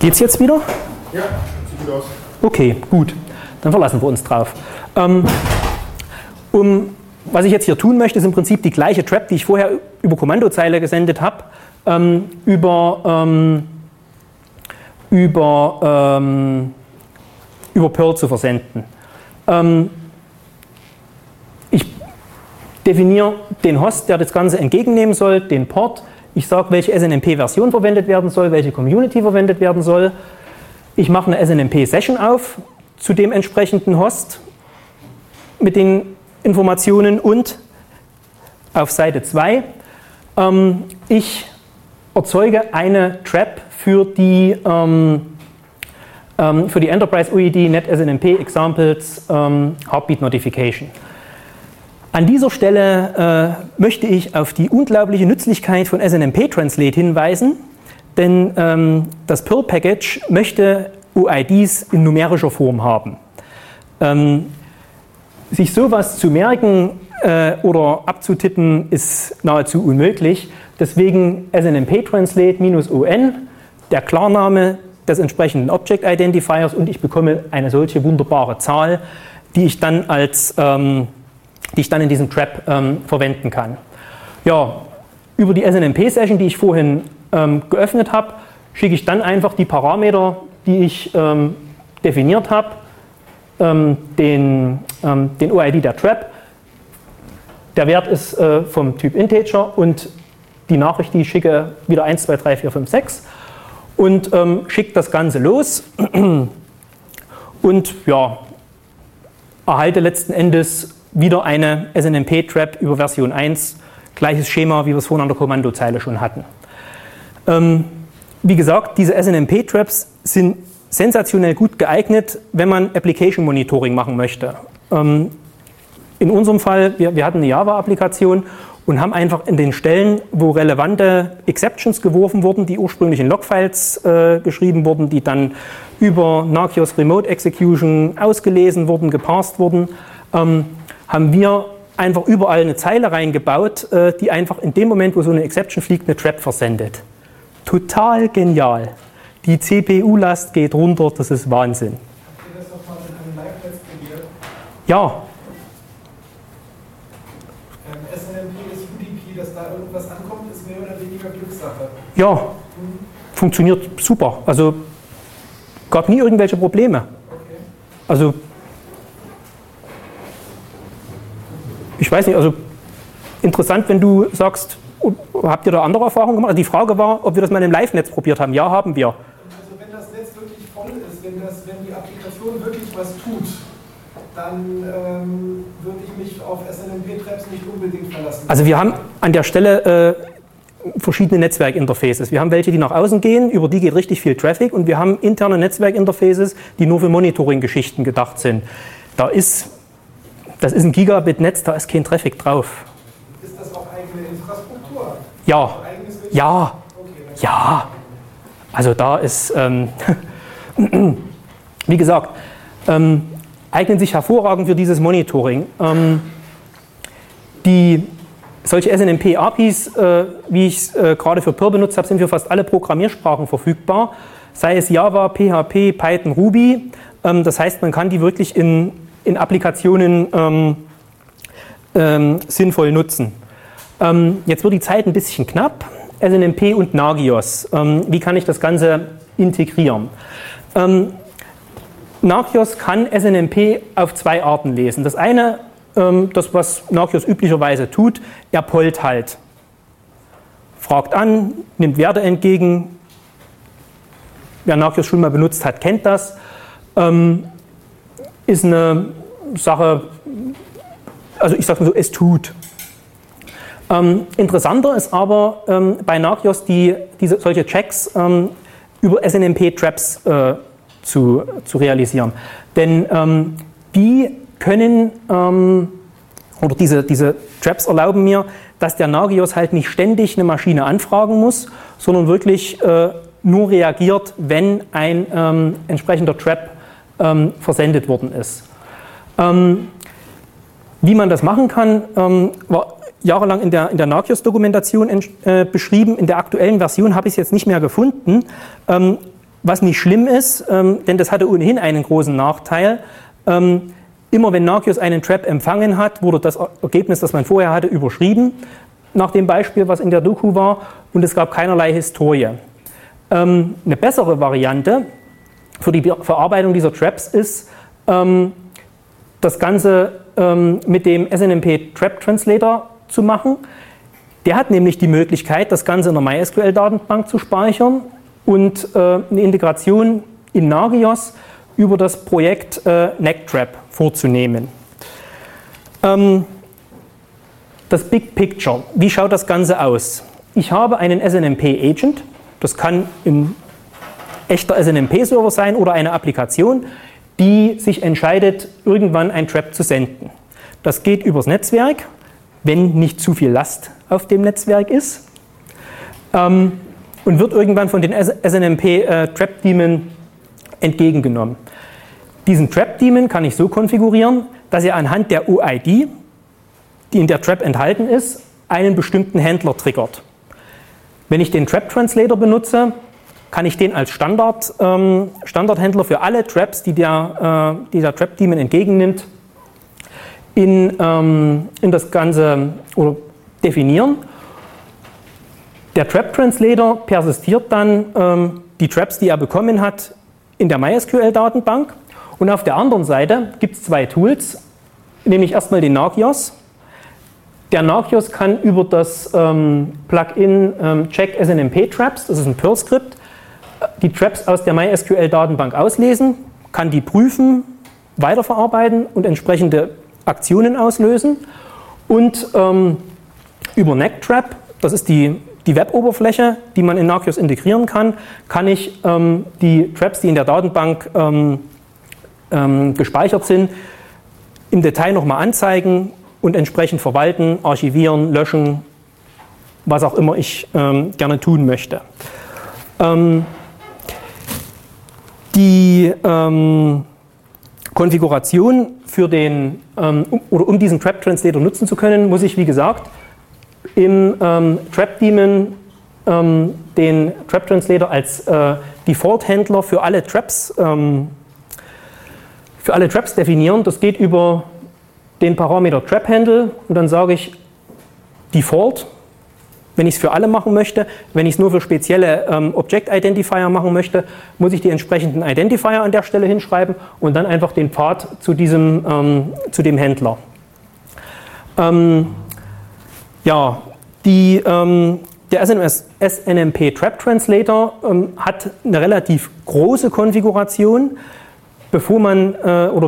Geht's jetzt wieder? Ja, sieht gut aus. Okay, gut. Dann verlassen wir uns drauf. Ähm, um, was ich jetzt hier tun möchte, ist im Prinzip die gleiche Trap, die ich vorher über Kommandozeile gesendet habe, ähm, über, ähm, über, ähm, über Perl zu versenden. Ähm, ich definiere den Host, der das Ganze entgegennehmen soll, den Port. Ich sage, welche S N M P-Version verwendet werden soll, welche Community verwendet werden soll. Ich mache eine S N M P-Session auf zu dem entsprechenden Host mit den Informationen und auf Seite zwei ähm, ich erzeuge eine Trap für die, ähm, ähm, für die Enterprise U I D Net S N M P Examples ähm, Heartbeat Notification. An dieser Stelle äh, möchte ich auf die unglaubliche Nützlichkeit von S N M P Translate hinweisen, denn ähm, das Perl-Package möchte U I Ds in numerischer Form haben. Ähm, sich sowas zu merken äh, oder abzutippen ist nahezu unmöglich. Deswegen S N M P Translate minus O N, der Klarname des entsprechenden Object Identifiers, und ich bekomme eine solche wunderbare Zahl, die ich dann als ähm, die ich dann in diesem Trap ähm, verwenden kann. Ja, über die S N M P-Session, die ich vorhin ähm, geöffnet habe, schicke ich dann einfach die Parameter, die ich ähm, definiert habe, ähm, den, ähm, den O I D der Trap. Der Wert ist äh, vom Typ Integer und die Nachricht, die ich schicke, wieder eins, zwei, drei, vier, fünf, sechs und ähm, schicke das Ganze los und ja, erhalte letzten Endes wieder eine S N M P-Trap über Version eins, gleiches Schema, wie wir es vorhin an der Kommandozeile schon hatten. Ähm, wie gesagt, diese S N M P-Traps sind sensationell gut geeignet, wenn man Application Monitoring machen möchte. Ähm, in unserem Fall, wir, wir hatten eine Java-Applikation und haben einfach in den Stellen, wo relevante Exceptions geworfen wurden, die ursprünglich in Logfiles äh, geschrieben wurden, die dann über Nagios Remote Execution ausgelesen wurden, geparsed wurden, ähm, haben wir einfach überall eine Zeile reingebaut, äh, die einfach in dem Moment, wo so eine Exception fliegt, eine Trap versendet. Total genial. Die C P U-Last geht runter, das ist Wahnsinn. Habt ihr das doch mal in einem Live-Test probiert? Ja. Ähm, S N M P ist U D P, dass da irgendwas ankommt, ist mehr oder weniger Glückssache. Ja, mhm. Funktioniert super. Also gab nie irgendwelche Probleme. Okay. Also ich weiß nicht, also interessant, wenn du sagst, habt ihr da andere Erfahrungen gemacht? Also die Frage war, ob wir das mal im Live-Netz probiert haben. Ja, haben wir. Also wenn das Netz wirklich voll ist, wenn, das, wenn die Applikation wirklich was tut, dann ähm, würde ich mich auf S N M P-Traps nicht unbedingt verlassen. Also wir haben an der Stelle äh, verschiedene Netzwerkinterfaces. Wir haben welche, die nach außen gehen, über die geht richtig viel Traffic, und wir haben interne Netzwerkinterfaces, die nur für Monitoring-Geschichten gedacht sind. Da ist Das ist ein Gigabit-Netz, da ist kein Traffic drauf. Ist das auch eigene Infrastruktur? Ja, ja, Okay, ja. Also da ist, ähm, wie gesagt, ähm, eignen sich hervorragend für dieses Monitoring. Ähm, die, solche S N M P-A P Is, äh, wie ich es äh, gerade für Perl benutzt habe, sind für fast alle Programmiersprachen verfügbar. Sei es Java, P H P, Python, Ruby. Ähm, das heißt, man kann die wirklich in in Applikationen ähm, ähm, sinnvoll nutzen. Ähm, jetzt wird die Zeit ein bisschen knapp. S N M P und Nagios. Ähm, wie kann ich das Ganze integrieren? Ähm, Nagios kann S N M P auf zwei Arten lesen. Das eine, ähm, das was Nagios üblicherweise tut, er pollt halt. Fragt an, nimmt Werte entgegen. Wer Nagios schon mal benutzt hat, kennt das. Ähm, ist eine Sache, also ich sage mal so, es tut. Ähm, interessanter ist aber ähm, bei Nagios die, diese, solche Checks ähm, über S N M P-Traps äh, zu, zu realisieren. Denn ähm, die können, ähm, oder diese, diese Traps erlauben mir, dass der Nagios halt nicht ständig eine Maschine anfragen muss, sondern wirklich äh, nur reagiert, wenn ein ähm, entsprechender Trap Ähm, versendet worden ist. Ähm, wie man das machen kann, ähm, war jahrelang in der, in der Nagios-Dokumentation äh, beschrieben. In der aktuellen Version habe ich es jetzt nicht mehr gefunden. Ähm, was nicht schlimm ist, ähm, denn das hatte ohnehin einen großen Nachteil. Ähm, immer wenn Nagios einen Trap empfangen hat, wurde das Ergebnis, das man vorher hatte, überschrieben, nach dem Beispiel, was in der Doku war, und es gab keinerlei Historie. Ähm, eine bessere Variante für die Verarbeitung dieser Traps ist, ähm, das Ganze ähm, mit dem S N M P Trap Translator zu machen. Der hat nämlich die Möglichkeit, das Ganze in der MySQL-Datenbank zu speichern und äh, eine Integration in Nagios über das Projekt äh, NecTrap vorzunehmen. Ähm, das Big Picture, wie schaut das Ganze aus? Ich habe einen S N M P-Agent, das kann ein echter S N M P-Server sein oder eine Applikation, die sich entscheidet, irgendwann ein Trap zu senden. Das geht übers Netzwerk, wenn nicht zu viel Last auf dem Netzwerk ist, ähm, und wird irgendwann von den S N M P-Trap-Daemon entgegengenommen. Diesen Trap-Daemon kann ich so konfigurieren, dass er anhand der U I D, die in der Trap enthalten ist, einen bestimmten Händler triggert. Wenn ich den Trap-Translator benutze, kann ich den als Standard, ähm, Standardhändler für alle Traps, die der, äh, die der Trap-Daemon entgegennimmt, in, ähm, in das Ganze oder definieren. Der Trap-Translator persistiert dann ähm, die Traps, die er bekommen hat, in der MySQL-Datenbank. Und auf der anderen Seite gibt es zwei Tools, nämlich erstmal den Nagios. Der Nagios kann über das ähm, Plugin ähm, Check S N M P Traps, das ist ein Perl-Skript, die Traps aus der MySQL-Datenbank auslesen, kann die prüfen, weiterverarbeiten und entsprechende Aktionen auslösen. Und ähm, über NecTrap, das ist die, die Web-Oberfläche, die man in Nagios integrieren kann, kann ich ähm, die Traps, die in der Datenbank ähm, ähm, gespeichert sind, im Detail nochmal anzeigen und entsprechend verwalten, archivieren, löschen, was auch immer ich ähm, gerne tun möchte. Ähm, die ähm, Konfiguration für den, ähm, um, oder um diesen Trap Translator nutzen zu können, muss ich, wie gesagt, im ähm, Trap-Daemon ähm, den Trap Translator als äh, Default-Händler für alle Traps ähm, für alle Traps definieren. Das geht über den Parameter Trap-Handle und dann sage ich Default, wenn ich es für alle machen möchte. Wenn ich es nur für spezielle ähm, Object-Identifier machen möchte, muss ich die entsprechenden Identifier an der Stelle hinschreiben und dann einfach den Pfad zu, diesem, ähm, zu dem Händler. Ähm, ja, die, ähm, der S N M P Trap Translator ähm, hat eine relativ große Konfiguration. Bevor man, äh, oder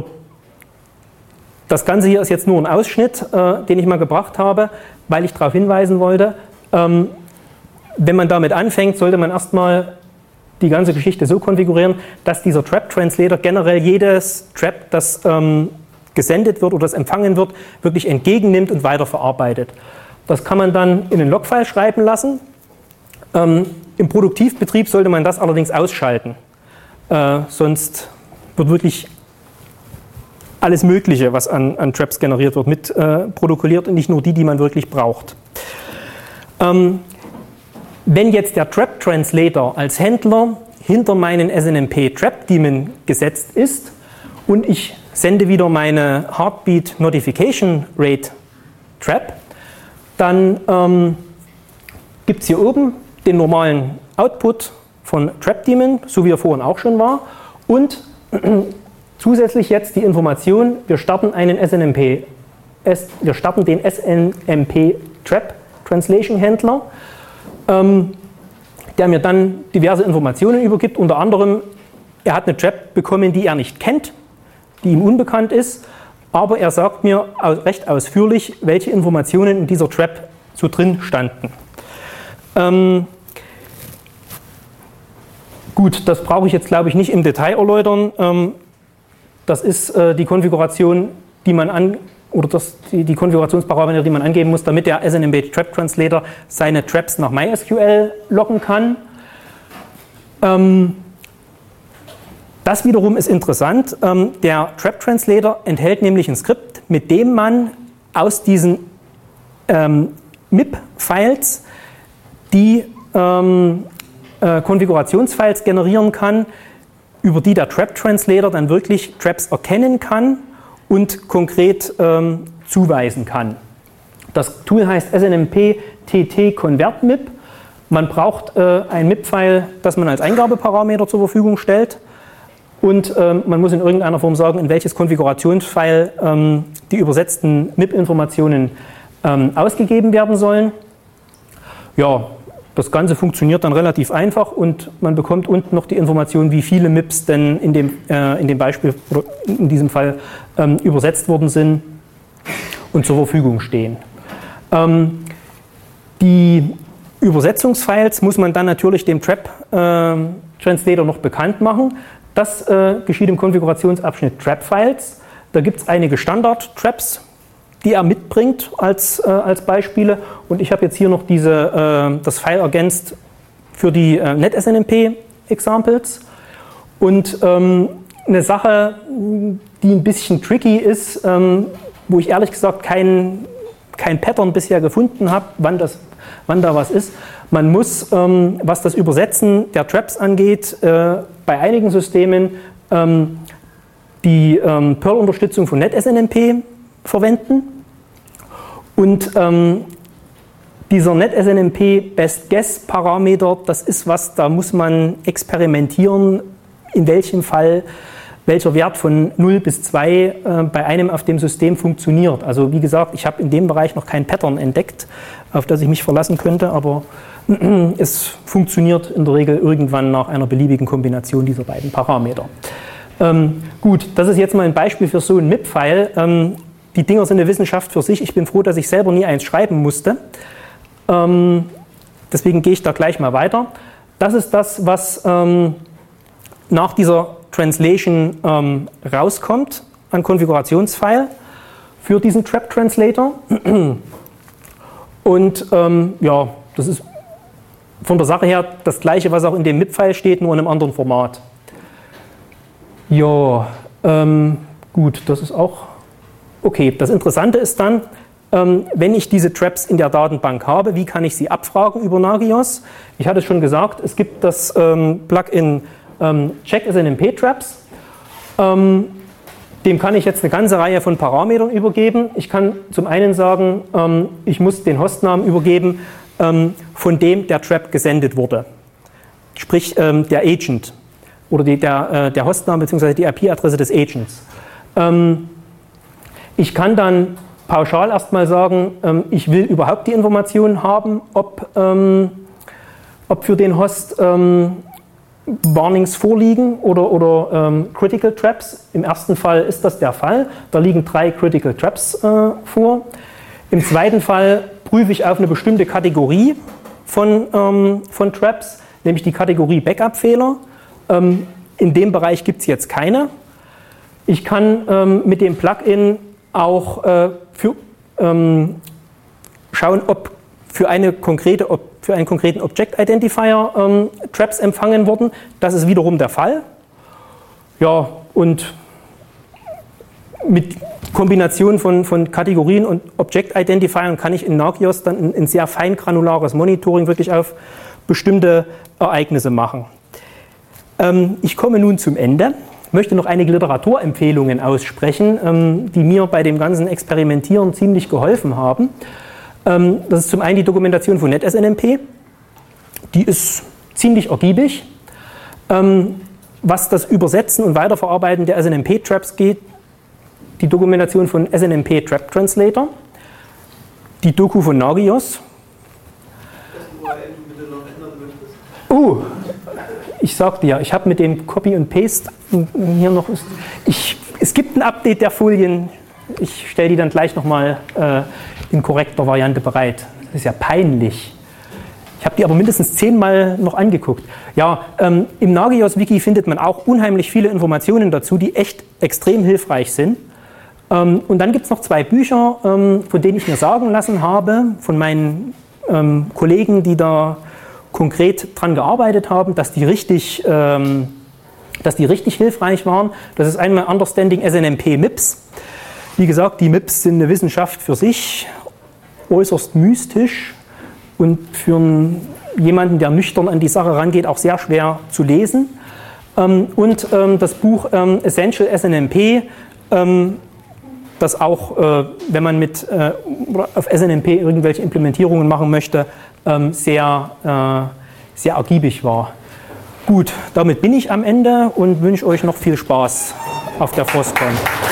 das Ganze hier ist jetzt nur ein Ausschnitt, äh, den ich mal gebracht habe, weil ich darauf hinweisen wollte, ähm, wenn man damit anfängt, sollte man erstmal die ganze Geschichte so konfigurieren, dass dieser Trap Translator generell jedes Trap, das ähm, gesendet wird oder das empfangen wird, wirklich entgegennimmt und weiterverarbeitet. Das kann man dann in einen Logfile schreiben lassen. Ähm, Im Produktivbetrieb sollte man das allerdings ausschalten, äh, sonst wird wirklich alles Mögliche, was an, an Traps generiert wird, mit äh, protokolliert und nicht nur die, die man wirklich braucht. Ähm, wenn jetzt der Trap Translator als Händler hinter meinen S N M P Trap Daemon gesetzt ist und ich sende wieder meine Heartbeat Notification Rate Trap, dann ähm, gibt es hier oben den normalen Output von Trap Daemon, so wie er vorhin auch schon war, und zusätzlich jetzt die Information, wir starten einen S N M P, wir starten den S N M P Trap Translation Händler, ähm, der mir dann diverse Informationen übergibt, unter anderem, er hat eine Trap bekommen, die er nicht kennt, die ihm unbekannt ist, aber er sagt mir recht ausführlich, welche Informationen in dieser Trap so drin standen. Ähm, gut, das brauche ich jetzt, glaube ich, nicht im Detail erläutern. Ähm, das ist äh, die Konfiguration, die man an, oder das, die, die Konfigurationsparameter, die man angeben muss, damit der S N M P Trap Translator seine Traps nach MySQL loggen kann. Ähm, Das wiederum ist interessant. Ähm, der Trap Translator enthält nämlich ein Skript, mit dem man aus diesen ähm, M I P-Files die ähm, äh, Konfigurationsfiles generieren kann, über die der Trap-Translator dann wirklich Traps erkennen kann und konkret ähm, zuweisen kann. Das Tool heißt S N M P T T Convert M I P. Man braucht äh, ein M I P-File, das man als Eingabeparameter zur Verfügung stellt. Und ähm, man muss in irgendeiner Form sagen, in welches Konfigurationsfile ähm, die übersetzten M I P-Informationen ähm, ausgegeben werden sollen. Ja, das Ganze funktioniert dann relativ einfach und man bekommt unten noch die Information, wie viele M I Ps denn in dem, äh, in dem Beispiel oder in diesem Fall ähm, übersetzt worden sind und zur Verfügung stehen. Ähm, die Übersetzungsfiles muss man dann natürlich dem Trap-Translator äh, noch bekannt machen. Das äh, geschieht im Konfigurationsabschnitt Trap-Files. Da gibt es einige Standard-Traps, die er mitbringt als, äh, als Beispiele. Und ich habe jetzt hier noch diese, äh, das File ergänzt für die äh, NetSNMP-Examples. Und ähm, eine Sache, die ein bisschen tricky ist, ähm, wo ich ehrlich gesagt kein, kein Pattern bisher gefunden habe, wann, das, wann da was ist. Man muss, ähm, was das Übersetzen der Traps angeht, äh, bei einigen Systemen ähm, die ähm, Perl-Unterstützung von NetSNMP verwenden. Und ähm, dieser NetSNMP Best Guess Parameter, das ist was, da muss man experimentieren, in welchem Fall welcher Wert von null bis zwei äh, bei einem auf dem System funktioniert. Also wie gesagt, ich habe in dem Bereich noch kein Pattern entdeckt, auf das ich mich verlassen könnte, aber es funktioniert in der Regel irgendwann nach einer beliebigen Kombination dieser beiden Parameter. Ähm, gut, das ist jetzt mal ein Beispiel für so ein M I P-File. Ähm, die Dinger sind eine Wissenschaft für sich. Ich bin froh, dass ich selber nie eins schreiben musste. Ähm, deswegen gehe ich da gleich mal weiter. Das ist das, was ähm, nach dieser Translation ähm, rauskommt an Konfigurationsfile für diesen Trap-Translator. Und ähm, ja, das ist von der Sache her das gleiche, was auch in dem M I P-File steht, nur in einem anderen Format. Ja, ähm, gut, das ist auch okay. Das Interessante ist dann, ähm, wenn ich diese Traps in der Datenbank habe, wie kann ich sie abfragen über Nagios? Ich hatte es schon gesagt, es gibt das ähm, Plugin ähm, Check S N M P Traps. Ähm, dem kann ich jetzt eine ganze Reihe von Parametern übergeben. Ich kann zum einen sagen, ähm, ich muss den Hostnamen übergeben, ähm, von dem der Trap gesendet wurde. Sprich ähm, der Agent oder die, der, äh, der Hostname bzw. die I P-Adresse des Agents. Ähm, ich kann dann pauschal erstmal sagen, ähm, ich will überhaupt die Informationen haben, ob, ähm, ob für den Host ähm, Warnings vorliegen oder, oder ähm, Critical Traps. Im ersten Fall ist das der Fall. Da liegen drei Critical Traps äh, vor. Im zweiten Fall prüfe ich auf eine bestimmte Kategorie von, ähm, von Traps, nämlich die Kategorie Backup-Fehler. Ähm, in dem Bereich gibt es jetzt keine. Ich kann ähm, mit dem Plugin auch äh, für, ähm, schauen, ob für, eine konkrete, ob für einen konkreten Object Identifier ähm, Traps empfangen wurden. Das ist wiederum der Fall. Ja, und mit Kombination von, von Kategorien und Object Identifiern kann ich in Nagios dann ein, ein sehr feingranulares Monitoring wirklich auf bestimmte Ereignisse machen. Ähm, ich komme nun zum Ende. Ich möchte noch einige Literaturempfehlungen aussprechen, ähm, die mir bei dem ganzen Experimentieren ziemlich geholfen haben. Ähm, das ist zum einen die Dokumentation von NetSNMP. Die ist ziemlich ergiebig. Ähm, was das Übersetzen und Weiterverarbeiten der S N M P-Traps geht, die Dokumentation von S N M P Trap Translator, die Doku von Nagios. Das U R L bitte noch ändern möchtest. Uh, ich sagte ja, ich habe mit dem Copy und Paste hier noch, ich, es gibt ein Update der Folien, ich stelle die dann gleich nochmal äh, in korrekter Variante bereit. Das ist ja peinlich. Ich habe die aber mindestens zehnmal noch angeguckt. Ja, ähm, im Nagios-Wiki findet man auch unheimlich viele Informationen dazu, die echt extrem hilfreich sind. Ähm, und dann gibt es noch zwei Bücher, ähm, von denen ich mir sagen lassen habe, von meinen ähm, Kollegen, die da konkret dran gearbeitet haben, dass die richtig, ähm, dass die richtig hilfreich waren. Das ist einmal Understanding S N M P M I Ps. Wie gesagt, die M I Ps sind eine Wissenschaft für sich, äußerst mystisch und für einen jemanden, der nüchtern an die Sache rangeht, auch sehr schwer zu lesen. Ähm, und ähm, das Buch ähm, Essential S N M P, ähm, das auch, äh, wenn man mit äh, auf S N M P irgendwelche Implementierungen machen möchte, ähm, sehr, äh, sehr ergiebig war. Gut, damit bin ich am Ende und wünsche euch noch viel Spaß auf der FOSSCON.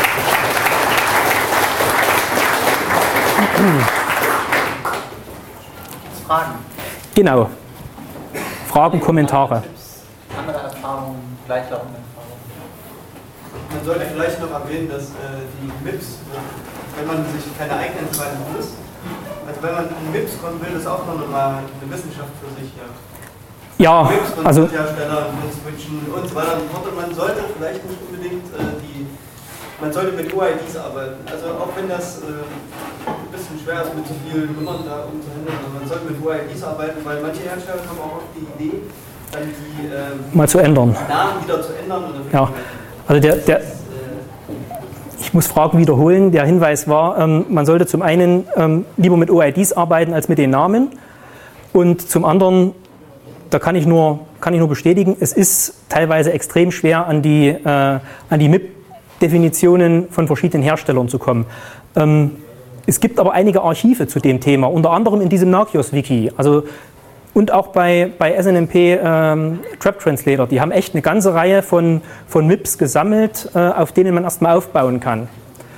Fragen? Genau. Fragen, Kommentare. Andere Erfahrungen, gleichlaufende Erfahrungen. Man sollte vielleicht noch erwähnen, dass äh, die M I P S, wenn man sich keine eigene entscheiden muss, also wenn man in M I P S kommen will, ist auch noch mal eine Wissenschaft für sich. Ja. Ja, M I P S und also Hersteller und Switchen und so weiter und so fort. Man sollte vielleicht nicht unbedingt äh, die, man sollte mit U I Ds arbeiten. Also auch wenn das äh, ein bisschen schwer ist, mit so vielen Nummern da umzuhandeln, aber man sollte mit U I Ds arbeiten, weil manche Hersteller haben auch oft die Idee, dann die äh, mal zu ändern. Namen wieder zu ändern. Und dann ja, also der, der, ich muss Fragen wiederholen. Der Hinweis war, ähm, man sollte zum einen ähm, lieber mit U I Ds arbeiten als mit den Namen und zum anderen, da kann ich nur, kann ich nur bestätigen, es ist teilweise extrem schwer, an die, äh, an die M I P-Definitionen von verschiedenen Herstellern zu kommen. Ähm, es gibt aber einige Archive zu dem Thema, unter anderem in diesem Nagios-Wiki, also, und auch bei, bei S N M P ähm, Trap Translator. Die haben echt eine ganze Reihe von, von M I Ps gesammelt, äh, auf denen man erstmal aufbauen kann.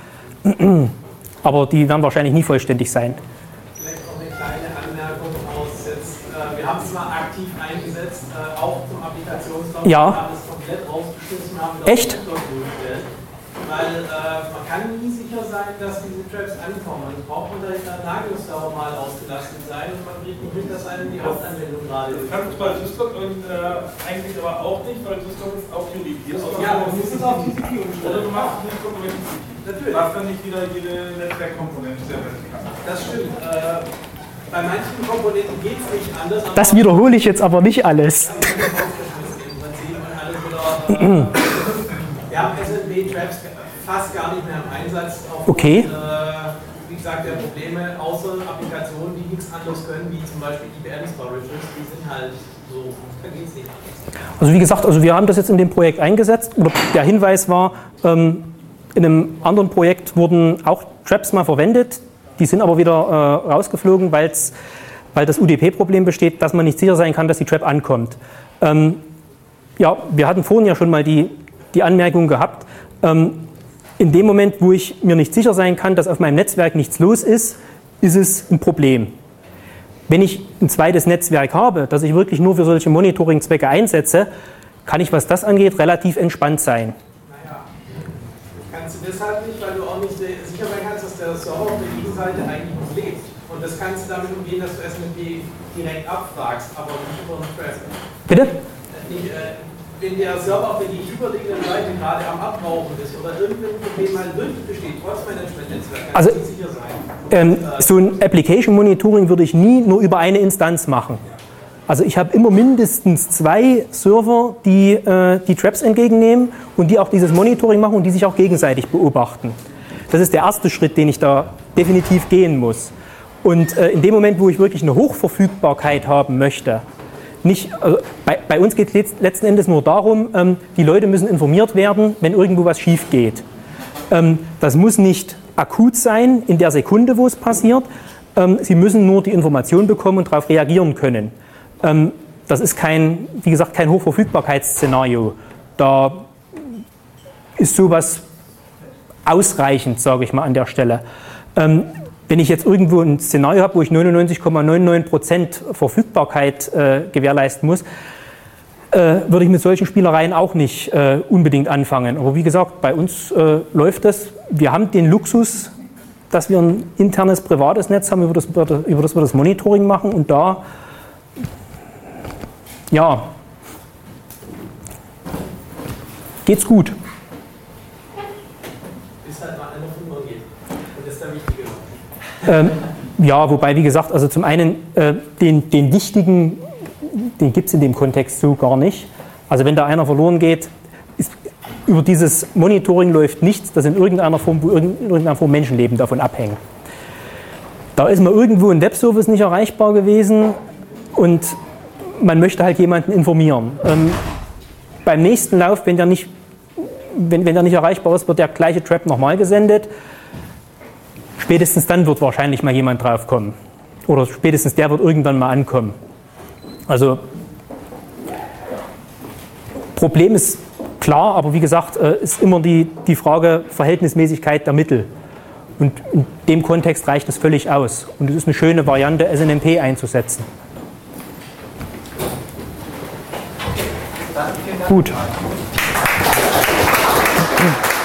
Aber die werden wahrscheinlich nie vollständig sein. Vielleicht auch eine kleine Anmerkung aus jetzt. Äh, wir haben es mal aktiv eingesetzt, äh, auch zum Applikationsdokument. Ja. Wir haben es komplett rausgeschmissen, haben das Echt? durchgestellt. Weil äh, man kann nie sicher sein, dass diese Traps ankommen. Dann braucht man da in der Nagios-Server mal ausgelastet sein und man kriegt nicht mit, dass einem die Hauptanwendung gerade ist. Das kann es bei Systok und äh, eigentlich aber auch nicht, weil Systok ist auch U D P. Ja, man muss es auf T C P umstellen. Oder du machst es nicht mit T C P. Natürlich. Was dann nicht wieder jede Netzwerkkomponente sehr kann. Das stimmt. Äh, bei manchen Komponenten geht es nicht anders. Das wiederhole ich jetzt aber nicht alles. Wir haben S N P-Traps fast gar nicht mehr im Einsatz. Okay. Und, äh, wie gesagt, der Probleme, außer Applikationen, die nichts anderes können, wie zum Beispiel I B M-Storages, die sind halt so, da geht es nicht anders. Also wie gesagt, also wir haben das jetzt in dem Projekt eingesetzt. Oder der Hinweis war, ähm, in einem anderen Projekt wurden auch Traps mal verwendet. Die sind aber wieder äh, rausgeflogen, weil's, weil das U D P-Problem besteht, dass man nicht sicher sein kann, dass die Trap ankommt. Ähm, ja, wir hatten vorhin ja schon mal die, die Anmerkung gehabt, ähm, in dem Moment, wo ich mir nicht sicher sein kann, dass auf meinem Netzwerk nichts los ist, ist es ein Problem. Wenn ich ein zweites Netzwerk habe, das ich wirklich nur für solche Monitoring-Zwecke einsetze, kann ich, was das angeht, relativ entspannt sein. Naja, kannst du deshalb nicht, weil du auch nicht sicher sein kannst, dass der Server auf der Gegenseite eigentlich noch lebt. Und das kannst du damit umgehen, dass du S N M P direkt abfragst, aber nicht über einen Thread. Bitte? Nicht, äh, wenn der Server auf der gegenüberliegenden Seite gerade am Abrauchen ist oder irgendein Problem halt wirklich besteht, trotz Management-Netzwerk, kann also, ich sicher sein. Ähm, so ein Application Monitoring würde ich nie nur über eine Instanz machen. Also ich habe immer mindestens zwei Server, die äh, die Traps entgegennehmen und die auch dieses Monitoring machen und die sich auch gegenseitig beobachten. Das ist der erste Schritt, den ich da definitiv gehen muss. Und äh, in dem Moment, wo ich wirklich eine Hochverfügbarkeit haben möchte, nicht, also bei, bei uns geht es letzten Endes nur darum, ähm, die Leute müssen informiert werden, wenn irgendwo was schief geht. Ähm, das muss nicht akut sein, in der Sekunde, wo es passiert. Ähm, sie müssen nur die Information bekommen und darauf reagieren können. Ähm, das ist kein, wie gesagt, kein Hochverfügbarkeitsszenario. Da ist sowas ausreichend, sage ich mal an der Stelle. Ähm, Wenn ich jetzt irgendwo ein Szenario habe, wo ich neunundneunzig Komma neunundneunzig Prozent Verfügbarkeit äh, gewährleisten muss, äh, würde ich mit solchen Spielereien auch nicht äh, unbedingt anfangen. Aber wie gesagt, bei uns äh, läuft das. Wir haben den Luxus, dass wir ein internes, privates Netz haben, über das, über das wir das Monitoring machen. Und da, ja, geht's gut. Bis halt mal einer drüber geht. Und das ist der Wichtige. Ähm, ja, wobei, wie gesagt, also zum einen äh, den, den wichtigen, den gibt es in dem Kontext so gar nicht. Also wenn da einer verloren geht, ist, über dieses Monitoring läuft nichts, das in irgendeiner Form, wo in irgendeiner Form Menschenleben davon abhängen. Da ist mal irgendwo ein Webservice nicht erreichbar gewesen und man möchte halt jemanden informieren. Ähm, beim nächsten Lauf, wenn der, nicht, wenn, wenn der nicht erreichbar ist, wird der gleiche Trap nochmal gesendet. Spätestens dann wird wahrscheinlich mal jemand drauf kommen. Oder spätestens der wird irgendwann mal ankommen. Also Problem ist klar, aber wie gesagt, ist immer die, die Frage Verhältnismäßigkeit der Mittel. Und in dem Kontext reicht es völlig aus. Und es ist eine schöne Variante, S N M P einzusetzen. Gut.